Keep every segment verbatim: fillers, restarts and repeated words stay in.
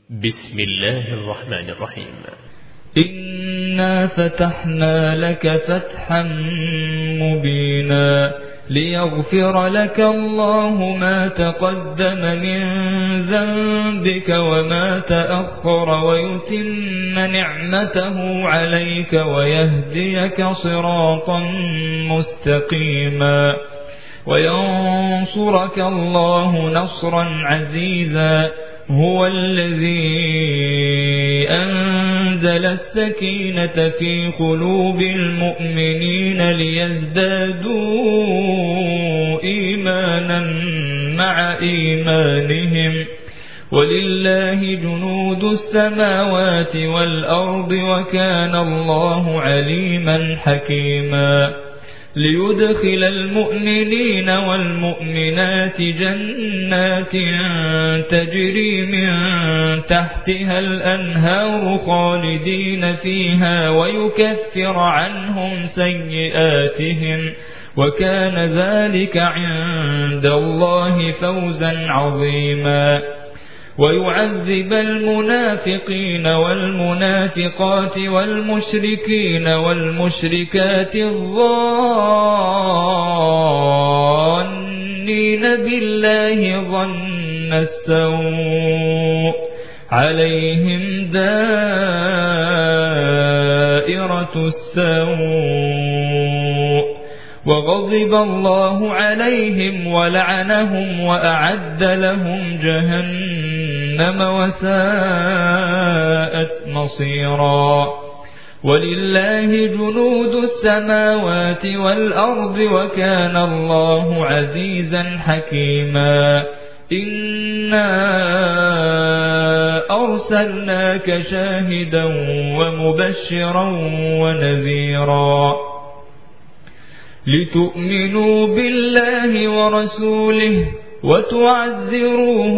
بسم الله الرحمن الرحيم. إنا فتحنا لك فتحا مبينا ليغفر لك الله ما تقدم من ذنبك وما تأخر ويتم نعمته عليك ويهديك صراطا مستقيما وينصرك الله نصرا عزيزا. هو الذي أنزل السكينة في قلوب المؤمنين ليزدادوا إيمانا مع إيمانهم ولله جنود السماوات والأرض وكان الله عليما حكيما. ليدخل المؤمنين والمؤمنات جنات تجري من تحتها الأنهار خالدين فيها ويكفر عنهم سيئاتهم وكان ذلك عند الله فوزا عظيما. ويعذب المنافقين والمنافقات والمشركين والمشركات الظانين بالله ظن السوء عليهم دائرة السوء وغضب الله عليهم ولعنهم وأعد لهم جهنم وساءت مصيرا. ولله جنود السماوات والأرض وكان الله عزيزا حكيما. إنا أرسلناك شاهدا ومبشرا ونذيرا لتؤمنوا بالله ورسوله وتعزروه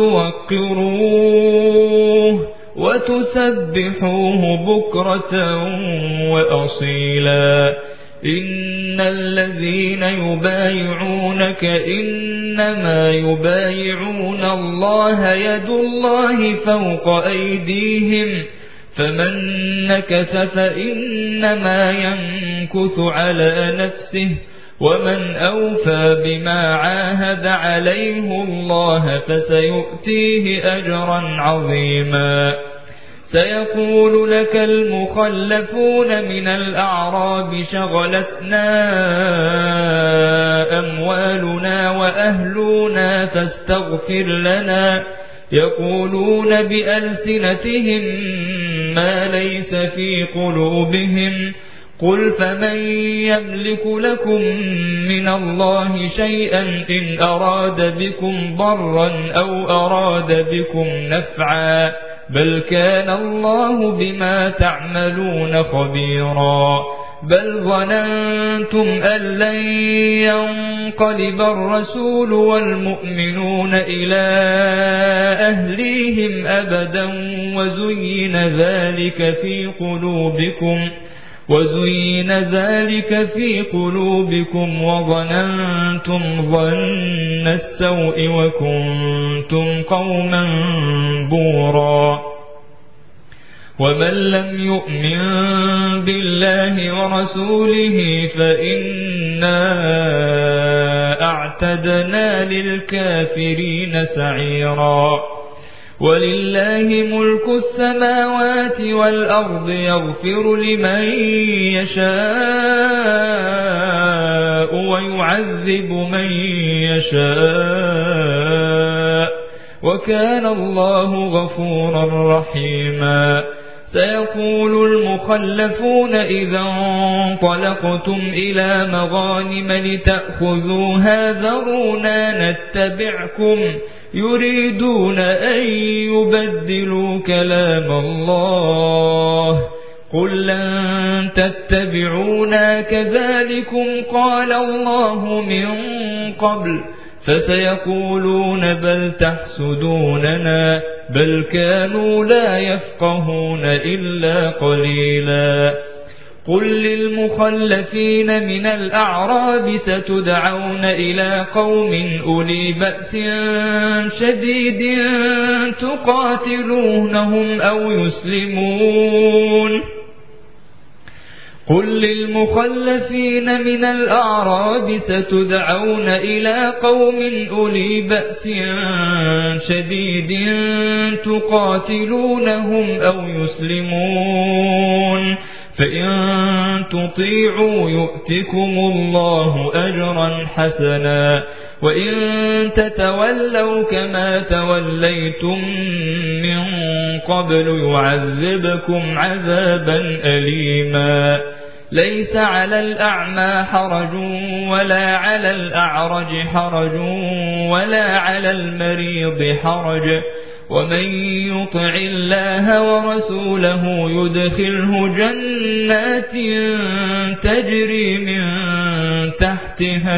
وتوقروه وتسبحوه بكرة وأصيلا. إن الذين يبايعونك إنما يبايعون الله يد الله فوق أيديهم فمن نكث فإنما ينكث على نفسه ومن أوفى بما عاهد عليه الله فسيؤتيه أجرا عظيما. سيقول لك المخلفون من الأعراب شغلتنا أموالنا وأهلنا فاستغفر لنا يقولون بألسنتهم ما ليس في قلوبهم قل فمن يملك لكم من الله شيئا إن أراد بكم ضرا أو أراد بكم نفعا بل كان الله بما تعملون خبيرا. بل ظننتم أن لن ينقلب الرسول والمؤمنون إلى أهليهم أبدا وزين ذلك في قلوبكم وزين ذلك في قلوبكم وظننتم ظن السوء وكنتم قوما بورا. ومن لم يؤمن بالله ورسوله فإنا أعتدنا للكافرين سعيرا. ولله ملك السماوات والأرض يغفر لمن يشاء ويعذب من يشاء وكان الله غفورا رحيما. سيقول المخلفون إذا انطلقتم إلى مغانم لتأخذوها ذرونا نتبعكم يريدون أن يبدلوا كلام الله قل لن تتبعونا كذلكم قال الله من قبل فسيقولون بل تحسدوننا بل كانوا لا يفقهون إلا قليلا. قل للمخلفين من الأعراب ستدعون إلى قوم أولي بأس شديد تقاتلونهم أو يسلمون قل للمخلفين من الأعراب ستدعون إلى قوم أولي بأس شديد تقاتلونهم أو يسلمون فإن تطيعوا يؤتكم الله أجرا حسنا وإن تتولوا كما توليتم من قبل يعذبكم عذابا أليما ليس على الأعمى حرج ولا على الأعرج حرج ولا على المريض حرج ومن يطع الله ورسوله يدخله جنات تجري من تحتها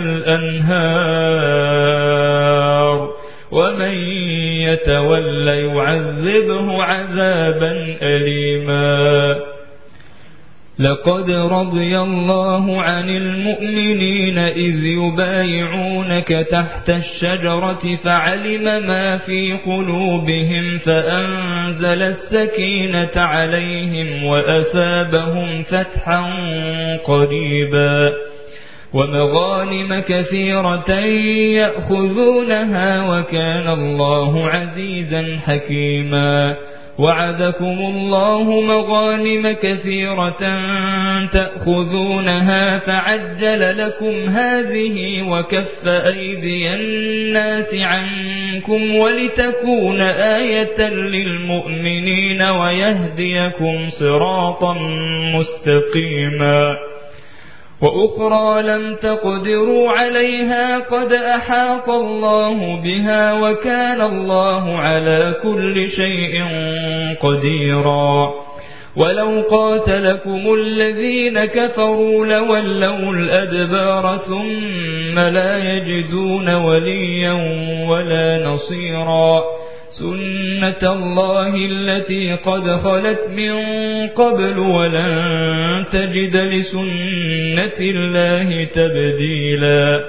الأنهار ومن يتولى يعذبه عذابا أليما لقد رضي الله عن المؤمنين إذ يبايعونك تحت الشجرة فعلم ما في قلوبهم فأنزل السكينة عليهم وأثابهم فتحا قريبا ومغانم كثيرة يأخذونها وكان الله عزيزا حكيما وعدكم الله مغانم كثيرة تأخذونها فعجل لكم هذه وكف أيدي الناس عنكم ولتكون آية للمؤمنين ويهديكم صراطا مستقيما وأخرى لم تقدروا عليها قد أحاط الله بها وكان الله على كل شيء قديرا ولو قاتلكم الذين كفروا لولوا الأدبار ثم لا يجدون وليا ولا نصيرا سنة الله التي قد خلت من قبل ولن تجد لسنة الله تبديلا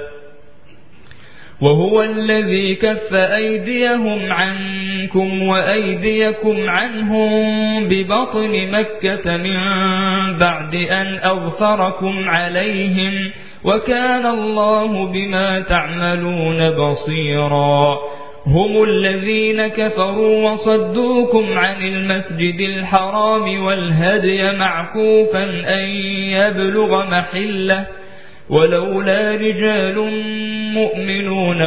وهو الذي كف أيديهم عنكم وأيديكم عنهم ببطن مكة من بعد أن أظفركم عليهم وكان الله بما تعملون بصيرا هم الذين كفروا وصدوكم عن المسجد الحرام والهدي معكوفا أن يبلغ محله ولولا رجال مؤمنون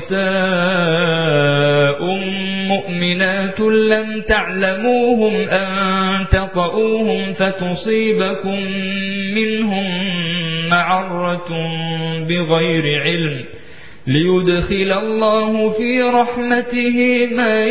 ونساء مؤمنات لم تعلموهم أن تطؤوهم فتصيبكم منهم معرة بغير علم ليدخل الله في رحمته من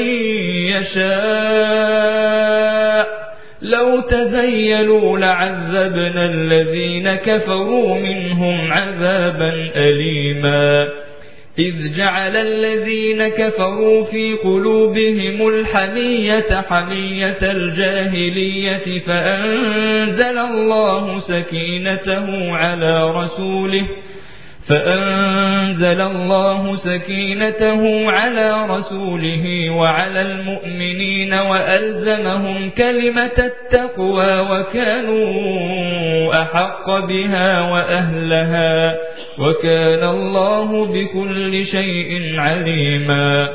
يشاء لو تزيلوا لعذبنا الذين كفروا منهم عذابا أليما إذ جعل الذين كفروا في قلوبهم الحمية حمية الجاهلية فأنزل الله سكينته على رسوله فأنزل الله سكينته على رسوله وعلى المؤمنين وألزمهم كلمة التقوى وكانوا أحق بها وأهلها وكان الله بكل شيء عليما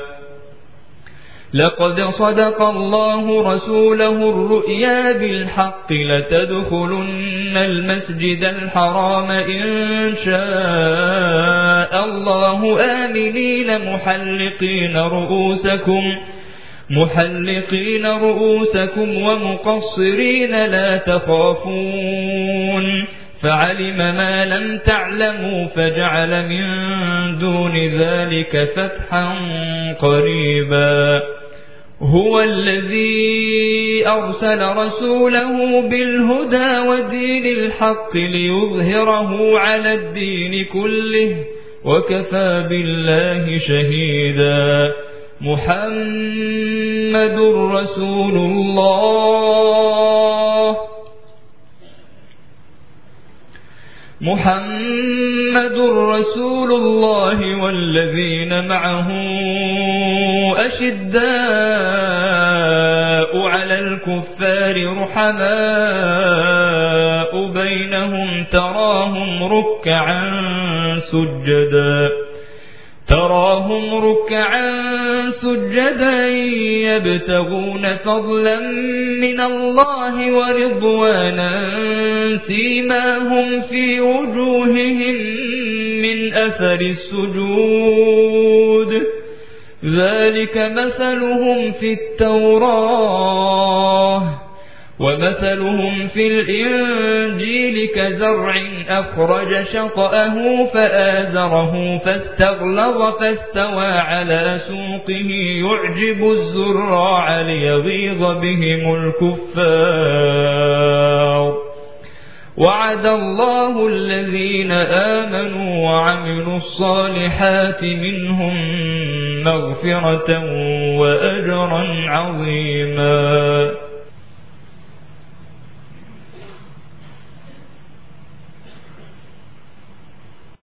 لقد صدق الله رسوله الرؤيا بالحق لتدخلن المسجد الحرام إن شاء الله آمنين محلقين رؤوسكم محلقين رؤوسكم ومقصرين لا تخافون فعلم ما لم تعلموا فجعل من دون ذلك فتحا قريبا هو الذي أرسل رسوله بالهدى ودين الحق ليظهره على الدين كله وكفى بالله شهيدا محمد رسول الله محمد رسول الله والذين معه أشداء على الكفار رحماء بينهم تراهم ركعا سجدا تراهم ركعا سجدا يبتغون فضلا من الله ورضوانا سيماهم في وجوههم من أثر السجود ذلك مثلهم في التوراة ومثلهم في الإنجيل كزرع أخرج شطأه فآزره فاستغلظ فاستوى على سوقه يعجب الزراع ليغيظ بهم الكفار وعد الله الذين آمنوا وعملوا الصالحات منهم مغفرة وأجرا عظيما.